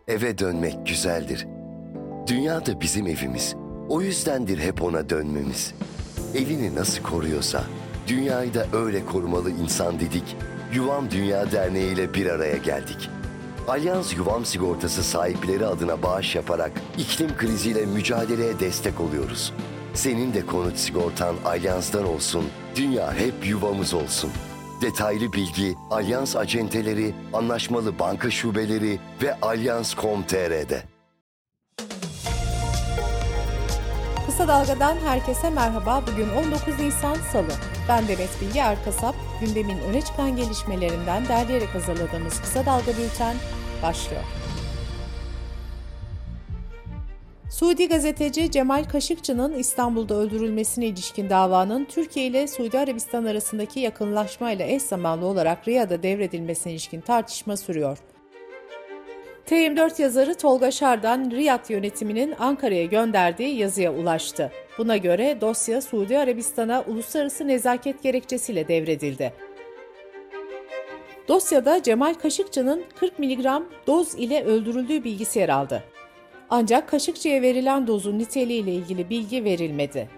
Eve dönmek güzeldir. Dünya da bizim evimiz. O yüzdendir hep ona dönmemiz. Evini nasıl koruyorsa, dünyayı da öyle korumalı insan dedik. Yuvam Dünya Derneği ile bir araya geldik. Alyans Yuvam Sigortası sahipleri adına bağış yaparak iklim kriziyle mücadeleye destek oluyoruz. Senin de konut sigortan Alyans'tan olsun, dünya hep yuvamız olsun. Detaylı bilgi Alyans acenteleri, anlaşmalı banka şubeleri ve alyans.com.tr'de. Kısa Dalga'dan herkese merhaba. Bugün 19 Nisan Salı. Ben Demet Bilge Erkasap. Gündemin öne çıkan gelişmelerinden derleyerek hazırladığımız Kısa Dalga Bülten başlıyor. Suudi gazeteci Cemal Kaşıkçı'nın İstanbul'da öldürülmesine ilişkin davanın Türkiye ile Suudi Arabistan arasındaki yakınlaşmayla eş zamanlı olarak Riyad'a devredilmesine ilişkin tartışma sürüyor. T24 yazarı Tolga Şardan, Riyad yönetiminin Ankara'ya gönderdiği yazıya ulaştı. Buna göre dosya Suudi Arabistan'a uluslararası nezaket gerekçesiyle devredildi. Dosyada Cemal Kaşıkçı'nın 40 mg doz ile öldürüldüğü bilgisi yer aldı. Ancak Kaşıkçı'ya verilen dozun niteliğiyle ilgili bilgi verilmedi.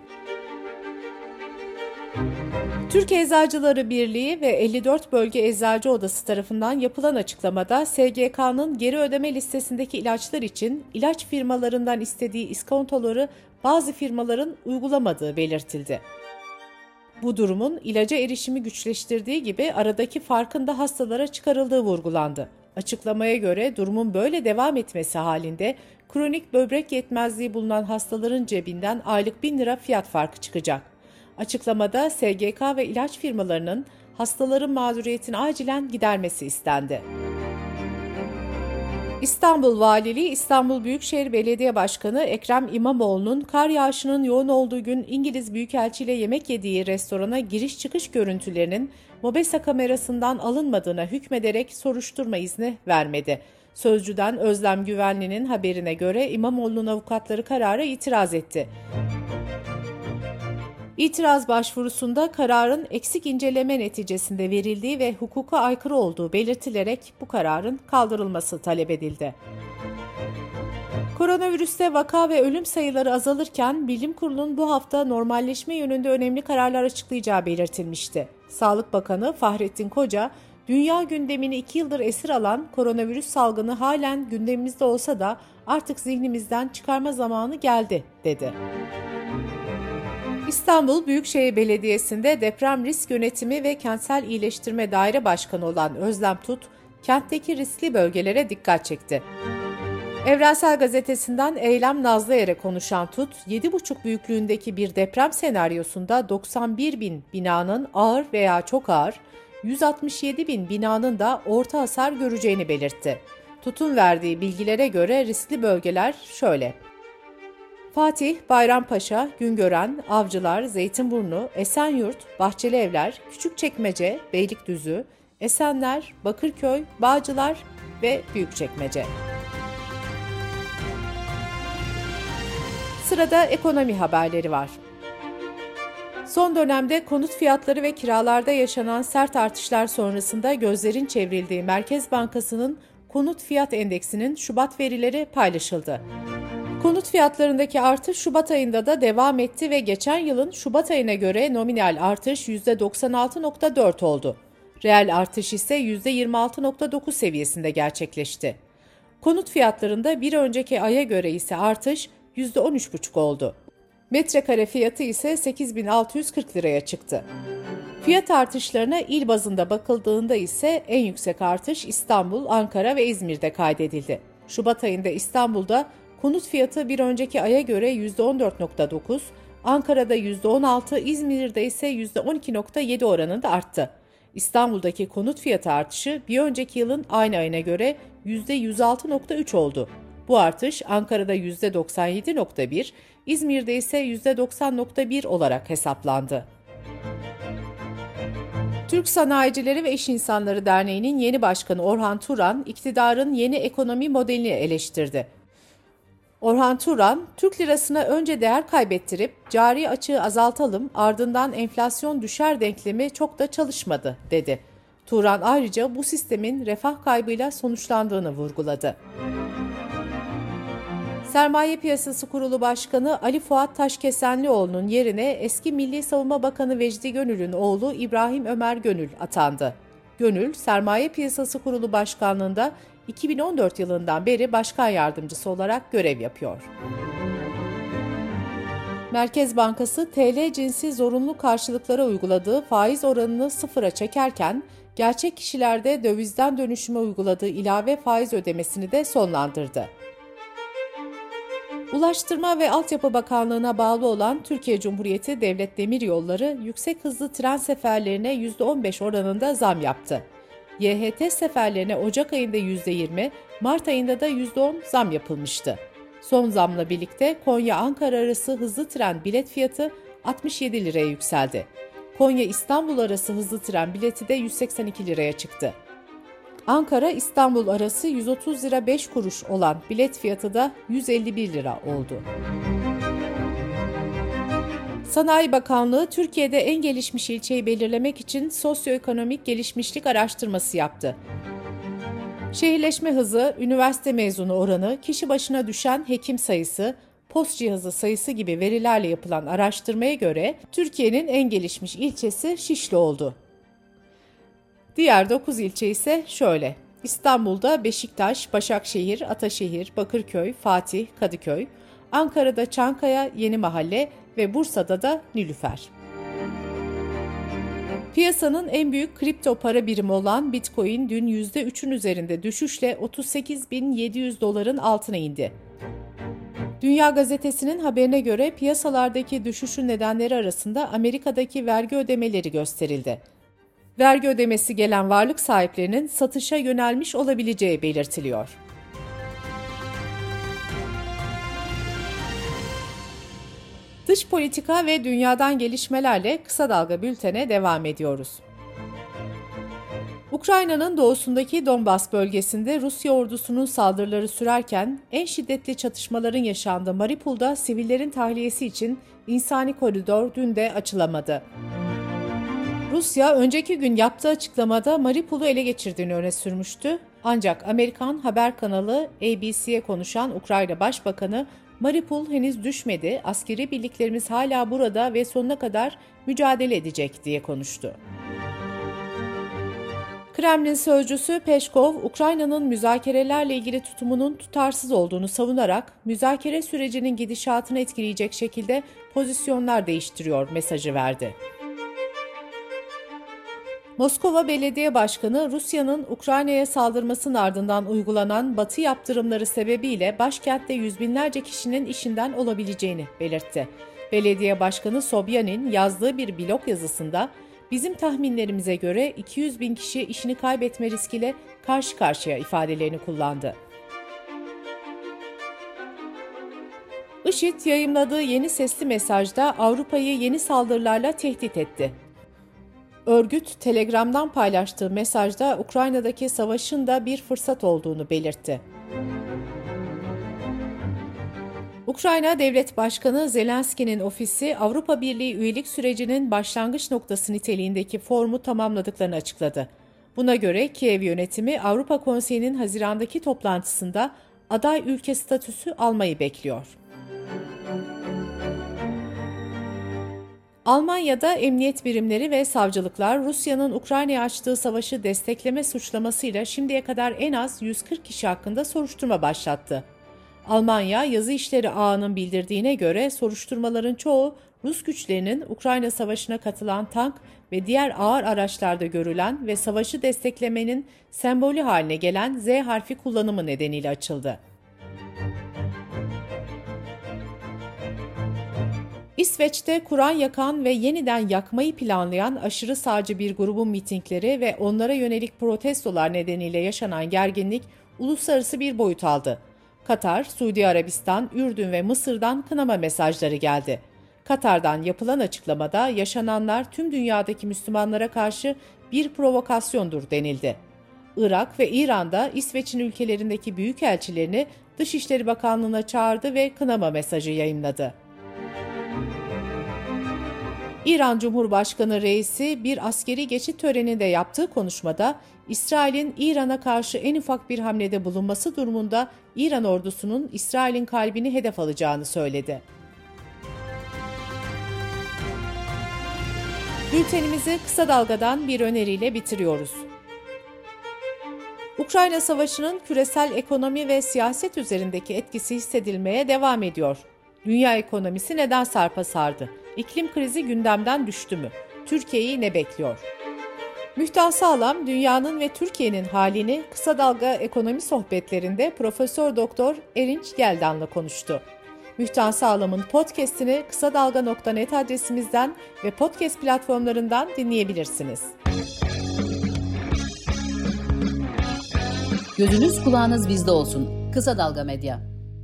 Türkiye Eczacıları Birliği ve 54 Bölge Eczacı Odası tarafından yapılan açıklamada SGK'nın geri ödeme listesindeki ilaçlar için ilaç firmalarından istediği iskontoları bazı firmaların uygulamadığı belirtildi. Bu durumun ilaca erişimi güçleştirdiği gibi aradaki farkın da hastalara çıkarıldığı vurgulandı. Açıklamaya göre durumun böyle devam etmesi halinde kronik böbrek yetmezliği bulunan hastaların cebinden aylık 1.000 lira fiyat farkı çıkacak. Açıklamada SGK ve ilaç firmalarının hastaların mağduriyetini acilen gidermesi istendi. İstanbul Valiliği, İstanbul Büyükşehir Belediye Başkanı Ekrem İmamoğlu'nun kar yağışının yoğun olduğu gün İngiliz Büyükelçi ile yemek yediği restorana giriş çıkış görüntülerinin MOBESA kamerasından alınmadığına hükmederek soruşturma izni vermedi. Sözcü'den Özlem Güvenli'nin haberine göre İmamoğlu'nun avukatları karara itiraz etti. İtiraz başvurusunda kararın eksik inceleme neticesinde verildiği ve hukuka aykırı olduğu belirtilerek bu kararın kaldırılması talep edildi. Koronavirüste vaka ve ölüm sayıları azalırken Bilim Kurulu'nun bu hafta normalleşme yönünde önemli kararlar açıklayacağı belirtilmişti. Sağlık Bakanı Fahrettin Koca, dünya gündemini 2 yıldır esir alan koronavirüs salgını halen gündemimizde olsa da artık zihnimizden çıkarma zamanı geldi, dedi. İstanbul Büyükşehir Belediyesi'nde deprem risk yönetimi ve kentsel iyileştirme daire başkanı olan Özlem Tut, kentteki riskli bölgelere dikkat çekti. Evrensel Gazetesi'nden Eylem Nazlıer'e konuşan Tut, 7,5 büyüklüğündeki bir deprem senaryosunda 91 bin binanın ağır veya çok ağır, 167 bin binanın da orta hasar göreceğini belirtti. Tut'un verdiği bilgilere göre riskli bölgeler şöyle: Fatih, Bayrampaşa, Güngören, Avcılar, Zeytinburnu, Esenyurt, Bahçelievler, Küçükçekmece, Beylikdüzü, Esenler, Bakırköy, Bağcılar ve Büyükçekmece. Sırada ekonomi haberleri var. Son dönemde konut fiyatları ve kiralarda yaşanan sert artışlar sonrasında gözlerin çevrildiği Merkez Bankası'nın konut fiyat endeksinin Şubat verileri paylaşıldı. Konut fiyatlarındaki artış Şubat ayında da devam etti ve geçen yılın Şubat ayına göre nominal artış %96.4 oldu. Reel artış ise %26.9 seviyesinde gerçekleşti. Konut fiyatlarında bir önceki aya göre ise artış %13.5 oldu. Metrekare fiyatı ise 8.640 liraya çıktı. Fiyat artışlarına il bazında bakıldığında ise en yüksek artış İstanbul, Ankara ve İzmir'de kaydedildi. Şubat ayında İstanbul'da konut fiyatı bir önceki aya göre %14.9, Ankara'da %16, İzmir'de ise %12.7 oranında arttı. İstanbul'daki konut fiyatı artışı bir önceki yılın aynı ayına göre %106.3 oldu. Bu artış Ankara'da %97.1, İzmir'de ise %90.1 olarak hesaplandı. Türk Sanayicileri ve İş İnsanları Derneği'nin yeni başkanı Orhan Turan, iktidarın yeni ekonomi modelini eleştirdi. Orhan Turan, Türk lirasına önce değer kaybettirip cari açığı azaltalım, ardından enflasyon düşer denklemi çok da çalışmadı, dedi. Turan ayrıca bu sistemin refah kaybıyla sonuçlandığını vurguladı. Sermaye Piyasası Kurulu Başkanı Ali Fuat Taşkesenlioğlu'nun yerine eski Milli Savunma Bakanı Vecdi Gönül'ün oğlu İbrahim Ömer Gönül atandı. Gönül, Sermaye Piyasası Kurulu Başkanlığı'nda 2014 yılından beri başkan yardımcısı olarak görev yapıyor. Merkez Bankası, TL cinsi zorunlu karşılıklara uyguladığı faiz oranını sıfıra çekerken, gerçek kişilerde dövizden dönüşüme uyguladığı ilave faiz ödemesini de sonlandırdı. Ulaştırma ve Altyapı Bakanlığı'na bağlı olan Türkiye Cumhuriyeti Devlet Demiryolları, yüksek hızlı tren seferlerine %15 oranında zam yaptı. YHT seferlerine Ocak ayında %20, Mart ayında da %10 zam yapılmıştı. Son zamla birlikte Konya-Ankara arası hızlı tren bilet fiyatı 67 liraya yükseldi. Konya-İstanbul arası hızlı tren bileti de 182 liraya çıktı. Ankara-İstanbul arası 130 lira 5 kuruş olan bilet fiyatı da 151 lira oldu. Sanayi Bakanlığı, Türkiye'de en gelişmiş ilçeyi belirlemek için sosyoekonomik gelişmişlik araştırması yaptı. Şehirleşme hızı, üniversite mezunu oranı, kişi başına düşen hekim sayısı, post cihazı sayısı gibi verilerle yapılan araştırmaya göre Türkiye'nin en gelişmiş ilçesi Şişli oldu. Diğer 9 ilçe ise şöyle: İstanbul'da Beşiktaş, Başakşehir, Ataşehir, Bakırköy, Fatih, Kadıköy, Ankara'da Çankaya, Yenimahalle ve Bursa'da da Nilüfer. Piyasanın en büyük kripto para birimi olan Bitcoin dün %3'ün üzerinde düşüşle 38.700 doların altına indi. Dünya Gazetesi'nin haberine göre piyasalardaki düşüşün nedenleri arasında Amerika'daki vergi ödemeleri gösterildi. Vergi ödemesi gelen varlık sahiplerinin satışa yönelmiş olabileceği belirtiliyor. Dış politika ve dünyadan gelişmelerle kısa dalga bültene devam ediyoruz. Ukrayna'nın doğusundaki Donbas bölgesinde Rusya ordusunun saldırıları sürerken en şiddetli çatışmaların yaşandığı Mariupol'da sivillerin tahliyesi için insani koridor dün de açılamadı. Rusya önceki gün yaptığı açıklamada Mariupol'u ele geçirdiğini öne sürmüştü. Ancak Amerikan haber kanalı ABC'ye konuşan Ukrayna Başbakanı, Mariupol henüz düşmedi, askeri birliklerimiz hala burada ve sonuna kadar mücadele edecek diye konuştu. Kremlin sözcüsü Peşkov, Ukrayna'nın müzakerelerle ilgili tutumunun tutarsız olduğunu savunarak müzakere sürecinin gidişatını etkileyecek şekilde pozisyonlar değiştiriyor mesajı verdi. Moskova Belediye Başkanı, Rusya'nın Ukrayna'ya saldırmasının ardından uygulanan Batı yaptırımları sebebiyle başkentte yüz binlerce kişinin işinden olabileceğini belirtti. Belediye Başkanı Sobyanin yazdığı bir blog yazısında, "Bizim tahminlerimize göre 200 bin kişi işini kaybetme riskiyle karşı karşıya" ifadelerini kullandı. IŞİD yayımladığı yeni sesli mesajda Avrupa'yı yeni saldırılarla tehdit etti. Örgüt, Telegram'dan paylaştığı mesajda Ukrayna'daki savaşın da bir fırsat olduğunu belirtti. Ukrayna Devlet Başkanı Zelenski'nin ofisi, Avrupa Birliği üyelik sürecinin başlangıç noktası niteliğindeki formu tamamladıklarını açıkladı. Buna göre Kiev yönetimi Avrupa Konseyi'nin Haziran'daki toplantısında aday ülke statüsü almayı bekliyor. Almanya'da emniyet birimleri ve savcılıklar Rusya'nın Ukrayna'ya açtığı savaşı destekleme suçlamasıyla şimdiye kadar en az 140 kişi hakkında soruşturma başlattı. Almanya Yazı İşleri Ağı'nın bildirdiğine göre soruşturmaların çoğu Rus güçlerinin Ukrayna Savaşı'na katılan tank ve diğer ağır araçlarda görülen ve savaşı desteklemenin sembolü haline gelen Z harfi kullanımı nedeniyle açıldı. İsveç'te Kur'an yakan ve yeniden yakmayı planlayan aşırı sağcı bir grubun mitingleri ve onlara yönelik protestolar nedeniyle yaşanan gerginlik uluslararası bir boyut aldı. Katar, Suudi Arabistan, Ürdün ve Mısır'dan kınama mesajları geldi. Katar'dan yapılan açıklamada yaşananlar tüm dünyadaki Müslümanlara karşı bir provokasyondur denildi. Irak ve İran'da İsveç'in ülkelerindeki büyükelçilerini Dışişleri Bakanlığı'na çağırdı ve kınama mesajı yayımladı. İran Cumhurbaşkanı reisi bir askeri geçit töreninde yaptığı konuşmada İsrail'in İran'a karşı en ufak bir hamlede bulunması durumunda İran ordusunun İsrail'in kalbini hedef alacağını söyledi. Bültenimizi kısa dalgadan bir öneriyle bitiriyoruz. Ukrayna Savaşı'nın küresel ekonomi ve siyaset üzerindeki etkisi hissedilmeye devam ediyor. Dünya ekonomisi neden sarpa sardı? İklim krizi gündemden düştü mü? Türkiye'yi ne bekliyor? Müftah Sağlam, dünyanın ve Türkiye'nin halini kısa dalga ekonomi sohbetlerinde Profesör Doktor Erinç Geldan'la konuştu. Müftah Sağlam'ın podcast'ini kısadalga.net adresimizden ve podcast platformlarından dinleyebilirsiniz. Gözünüz kulağınız bizde olsun. Kısa Dalga Medya.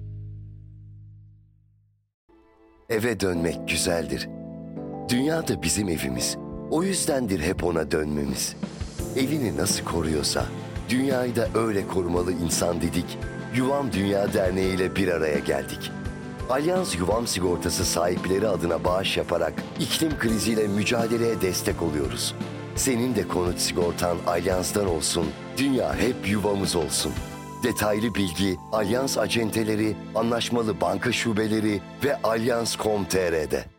Eve dönmek güzeldir. Dünya da bizim evimiz. O yüzdendir hep ona dönmemiz. Evini nasıl koruyorsa, dünyayı da öyle korumalı insan dedik. Yuvam Dünya Derneği ile bir araya geldik. Alyans Yuvam Sigortası sahipleri adına bağış yaparak iklim kriziyle mücadeleye destek oluyoruz. Senin de konut sigortan Alyans'tan olsun, dünya hep yuvamız olsun. Detaylı bilgi Alyans acenteleri, anlaşmalı banka şubeleri ve Alyans.com.tr'de.